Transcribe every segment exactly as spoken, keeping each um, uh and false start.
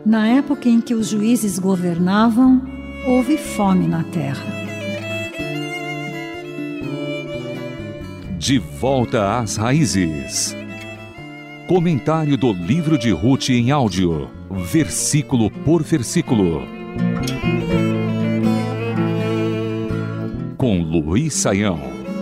Na época em que os juízes governavam, houve fome na terra. De volta às raízes. Comentário do livro de Ruth em áudio, versículo por versículo. Com Luiz Saião.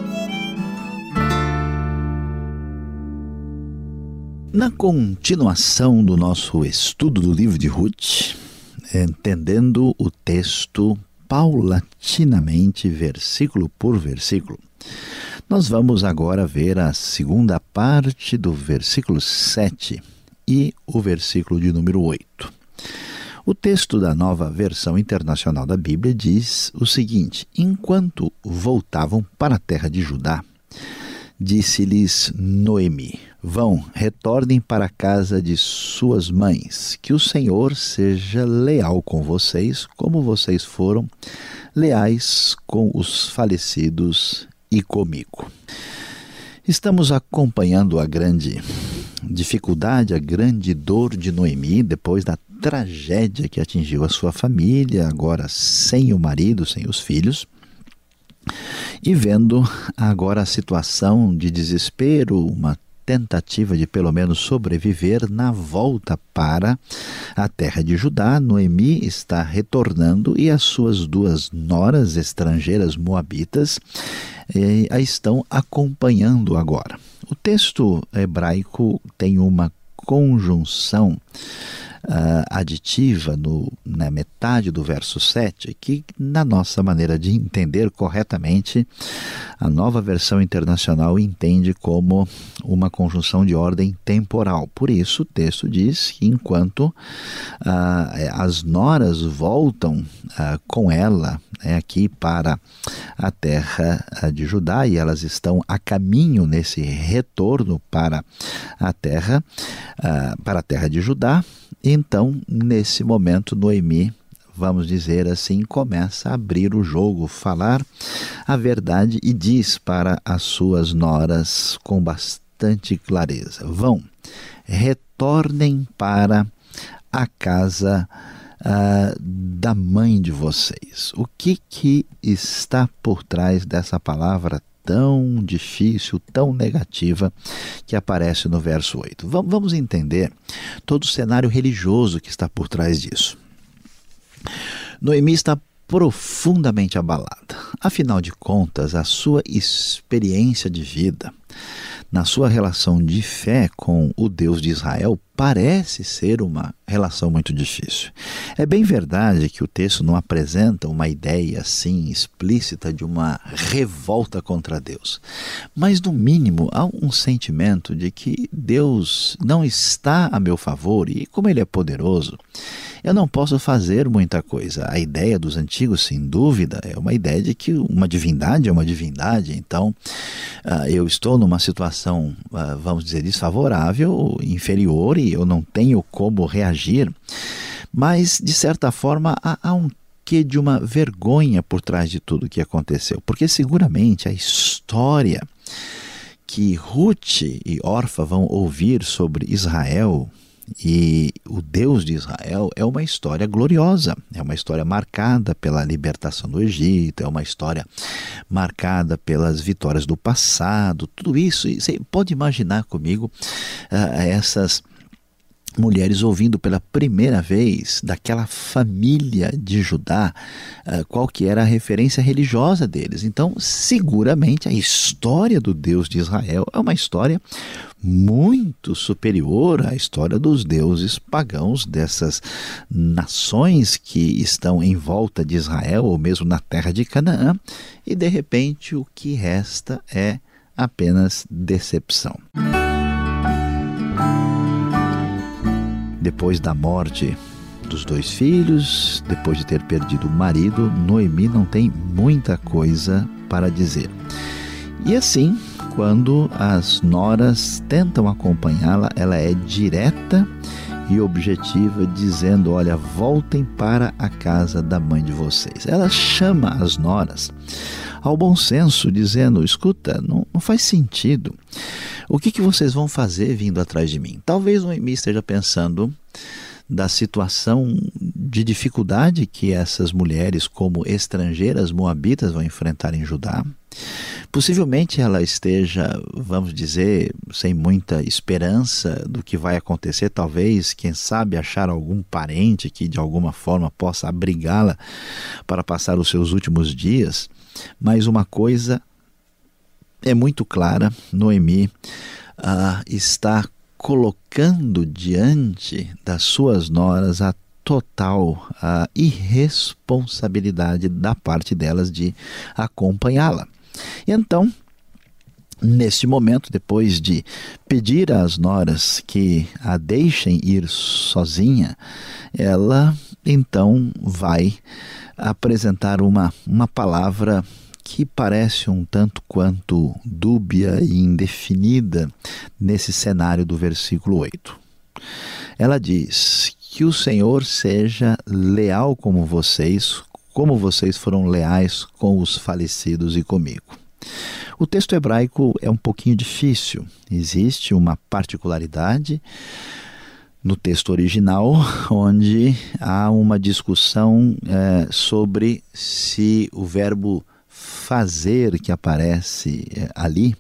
Na continuação do nosso estudo do livro de Ruth, entendendo o texto paulatinamente, versículo por versículo, nós vamos agora ver a segunda parte do versículo sete e o versículo de número oito. O texto da Nova Versão Internacional da Bíblia diz o seguinte: enquanto voltavam para a terra de Judá, disse-lhes Noemi: vão, retornem para a casa de suas mães, que o Senhor seja leal com vocês, como vocês foram leais com os falecidos e comigo. Estamos acompanhando a grande dificuldade, a grande dor de Noemi, depois da tragédia que atingiu a sua família, agora sem o marido, sem os filhos, e vendo agora a situação de desespero, uma tentativa de pelo menos sobreviver na volta para a terra de Judá. Noemi está retornando e as suas duas noras estrangeiras moabitas eh, a estão acompanhando agora. O texto hebraico tem uma conjunção Uh, aditiva no, na metade do verso sete, que na nossa maneira de entender corretamente, a Nova Versão Internacional entende como uma conjunção de ordem temporal. Por isso o texto diz que enquanto uh, as noras voltam uh, com ela né, aqui para a terra uh, de Judá, e elas estão a caminho nesse retorno para a terra, uh, para a terra de Judá, então, nesse momento, Noemi, vamos dizer assim, começa a abrir o jogo, falar a verdade e diz para as suas noras com bastante clareza: vão, retornem para a casa uh, da mãe de vocês. O que, que está por trás dessa palavra tão difícil, tão negativa que aparece no verso oito. Vamos entender todo o cenário religioso que está por trás disso. Noemi está profundamente abalada. Afinal de contas, a sua experiência de vida, na sua relação de fé com o Deus de Israel, parece ser uma relação muito difícil. É bem verdade que o texto não apresenta uma ideia assim explícita de uma revolta contra Deus, mas no mínimo há um sentimento de que Deus não está a meu favor e, como Ele é poderoso, eu não posso fazer muita coisa. A ideia dos antigos, sem dúvida, é uma ideia de que uma divindade é uma divindade. Então, uh, eu estou numa situação, uh, vamos dizer, desfavorável, inferior, e eu não tenho como reagir. Mas, de certa forma, há, há um quê de uma vergonha por trás de tudo o que aconteceu. Porque, seguramente, a história que Ruth e Orfa vão ouvir sobre Israel e o Deus de Israel é uma história gloriosa, é uma história marcada pela libertação do Egito, é uma história marcada pelas vitórias do passado, tudo isso. E você pode imaginar comigo uh, essas mulheres ouvindo pela primeira vez daquela família de Judá, uh, qual que era a referência religiosa deles. Então, seguramente a história do Deus de Israel é uma história muito superior à história dos deuses pagãos dessas nações que estão em volta de Israel, ou mesmo na terra de Canaã, e de repente o que resta é apenas decepção. Depois da morte dos dois filhos, depois de ter perdido o marido, Noemi não tem muita coisa para dizer. E assim, quando as noras tentam acompanhá-la, ela é direta e objetiva, dizendo: olha, voltem para a casa da mãe de vocês. Ela chama as noras ao bom senso, dizendo: escuta, não, não faz sentido. O que, que vocês vão fazer vindo atrás de mim? Talvez Noemi esteja pensando da situação de dificuldade que essas mulheres, como estrangeiras moabitas, vão enfrentar em Judá. Possivelmente ela esteja, vamos dizer, sem muita esperança do que vai acontecer, talvez, quem sabe, achar algum parente que de alguma forma possa abrigá-la para passar os seus últimos dias. Mas uma coisa é muito clara: Noemi ah, está colocando diante das suas noras a total a irresponsabilidade da parte delas de acompanhá-la. Então, neste momento, depois de pedir às noras que a deixem ir sozinha, ela então vai apresentar uma, uma palavra que parece um tanto quanto dúbia e indefinida nesse cenário do versículo oito. Ela diz: que o Senhor seja leal como vocês, como vocês foram leais com os falecidos e comigo. O texto hebraico é um pouquinho difícil. Existe uma particularidade no texto original, onde há uma discussão é, sobre se o verbo fazer que aparece é, ali,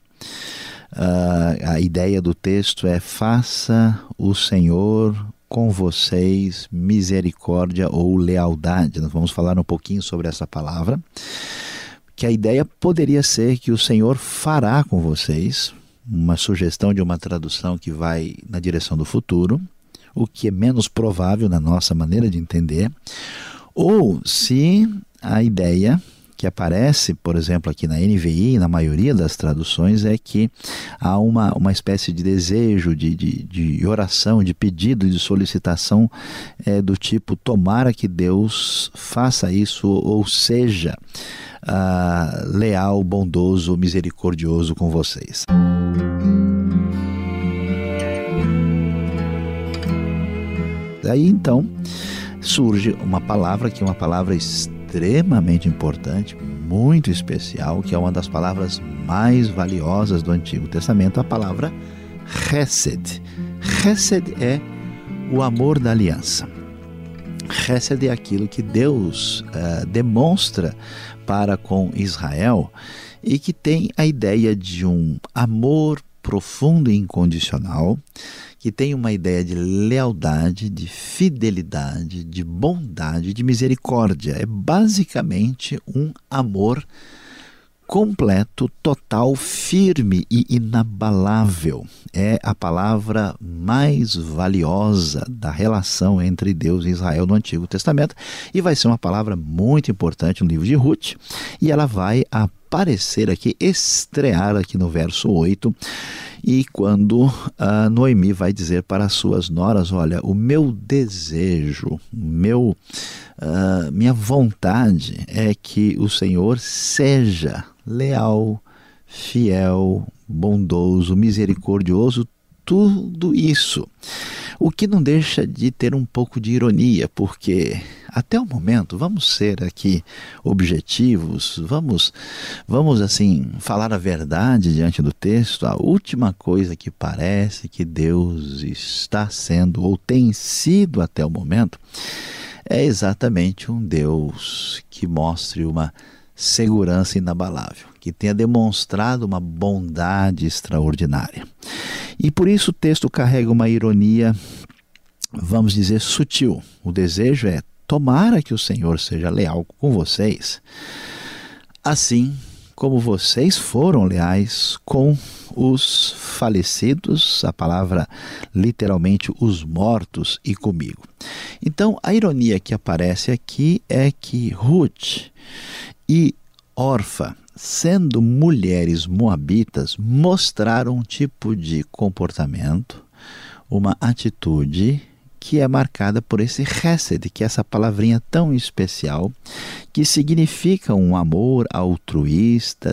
uh, a ideia do texto é: faça o Senhor com vocês misericórdia ou lealdade. Nós vamos falar um pouquinho sobre essa palavra, que a ideia poderia ser que o Senhor fará com vocês, uma sugestão de uma tradução que vai na direção do futuro, o que é menos provável na nossa maneira de entender, ou se a ideia que aparece, por exemplo, aqui na N V I, na maioria das traduções, é que há uma, uma espécie de desejo, de, de, de oração, de pedido, de solicitação é, do tipo: tomara que Deus faça isso, ou seja, uh, leal, bondoso, misericordioso com vocês. Daí então surge uma palavra que é uma palavra extremamente importante, muito especial, que é uma das palavras mais valiosas do Antigo Testamento, a palavra Hesed. Hesed é o amor da aliança. Hesed é aquilo que Deus uh, demonstra para com Israel e que tem a ideia de um amor profundo e incondicional, que tem uma ideia de lealdade, de fidelidade, de bondade, de misericórdia. É basicamente um amor completo, total, firme e inabalável. É a palavra mais valiosa da relação entre Deus e Israel no Antigo Testamento, e vai ser uma palavra muito importante no livro de Ruth, e ela vai aparecer aqui, estrear aqui no verso oito, e quando a Noemi vai dizer para as suas noras: olha, o meu desejo, meu, uh, minha vontade é que o Senhor seja leal, fiel, bondoso, misericordioso, tudo isso. O que não deixa de ter um pouco de ironia, porque até o momento, vamos ser aqui objetivos, vamos, vamos assim, falar a verdade diante do texto, a última coisa que parece que Deus está sendo, ou tem sido até o momento, é exatamente um Deus que mostre uma segurança inabalável, que tenha demonstrado uma bondade extraordinária. E por isso o texto carrega uma ironia, vamos dizer, sutil. O desejo é: tomara que o Senhor seja leal com vocês, assim como vocês foram leais com os falecidos, a palavra literalmente os mortos, e comigo. Então a ironia que aparece aqui é que Ruth e Orfa, sendo mulheres moabitas, mostraram um tipo de comportamento, uma atitude que é marcada por esse hesed, que é essa palavrinha tão especial, que significa um amor altruísta,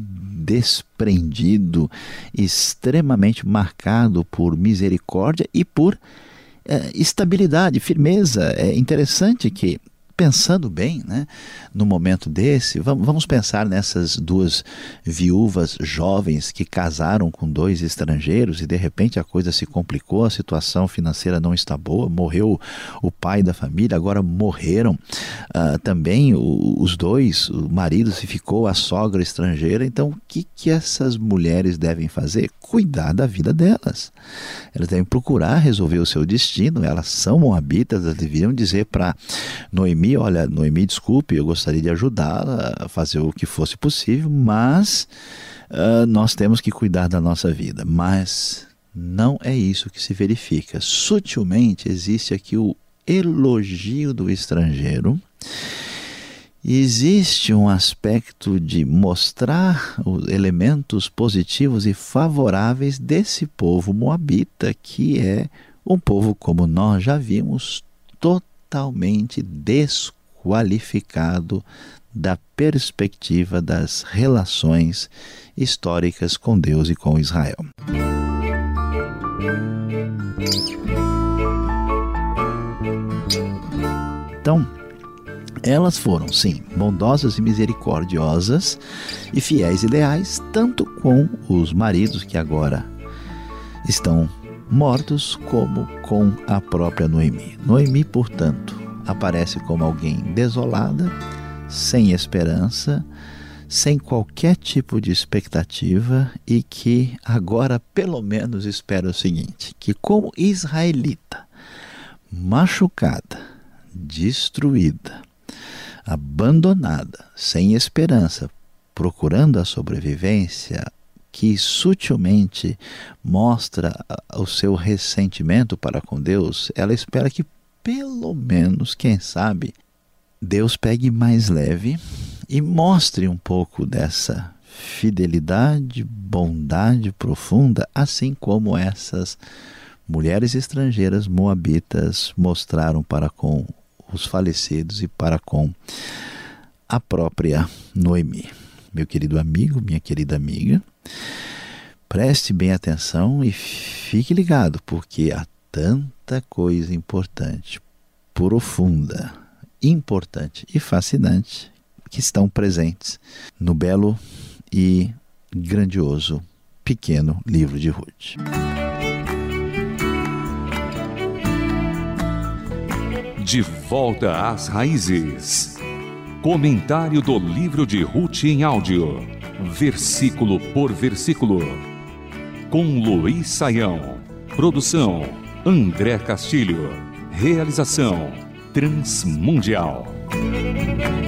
desprendido, extremamente marcado por misericórdia e por é, estabilidade, firmeza. É interessante que pensando bem, né, no momento desse, vamos pensar nessas duas viúvas jovens que casaram com dois estrangeiros e de repente a coisa se complicou, a situação financeira não está boa, morreu o pai da família, agora morreram uh, também o, os dois, o marido se ficou, a sogra estrangeira. Então o que, que essas mulheres devem fazer? Cuidar da vida delas. Elas devem procurar resolver o seu destino. Elas são moabitas, elas deveriam dizer para Noemi: olha, Noemi, desculpe, eu gostaria de ajudá-la a fazer o que fosse possível, mas uh, nós temos que cuidar da nossa vida. Mas não é isso que se verifica. Sutilmente existe aqui o elogio do estrangeiro. Existe um aspecto de mostrar os elementos positivos e favoráveis desse povo moabita, que é um povo, como nós já vimos, totalmente desqualificado da perspectiva das relações históricas com Deus e com Israel. Então, elas foram, sim, bondosas e misericordiosas e fiéis e leais, tanto com os maridos que agora estão mortos, como com a própria Noemi. Noemi, portanto, aparece como alguém desolada, sem esperança, sem qualquer tipo de expectativa e que agora pelo menos espera o seguinte, que como israelita, machucada, destruída, abandonada, sem esperança, procurando a sobrevivência, que sutilmente mostra o seu ressentimento para com Deus, ela espera que pelo menos, quem sabe, Deus pegue mais leve e mostre um pouco dessa fidelidade, bondade profunda, assim como essas mulheres estrangeiras moabitas mostraram para com os falecidos e para com a própria Noemi. Meu querido amigo, minha querida amiga, preste bem atenção e fique ligado, porque há tanta coisa importante, profunda, importante e fascinante que estão presentes no belo e grandioso pequeno livro de Ruth. De volta às raízes. Comentário do livro de Ruth em áudio, versículo por versículo. Com Luiz Saião. Produção André Castilho. Realização Transmundial.